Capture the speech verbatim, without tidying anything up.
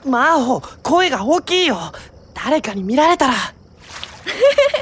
マホ、声が大きいよ。誰かに見られたら。